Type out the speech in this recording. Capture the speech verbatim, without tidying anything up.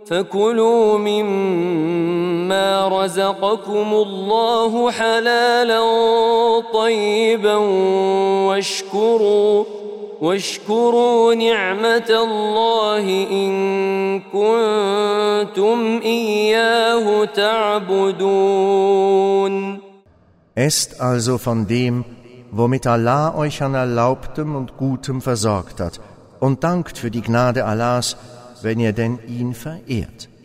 فكلوا مما رزقكم الله حلالا طيبا واشكروا واشكروا نعمة الله إن كنتم إياه تعبدون. Esst also von dem, womit Allah euch an Erlaubtem und Gutem versorgt hat, und dankt für die Gnade Allahs, wenn ihr denn ihn verehrt.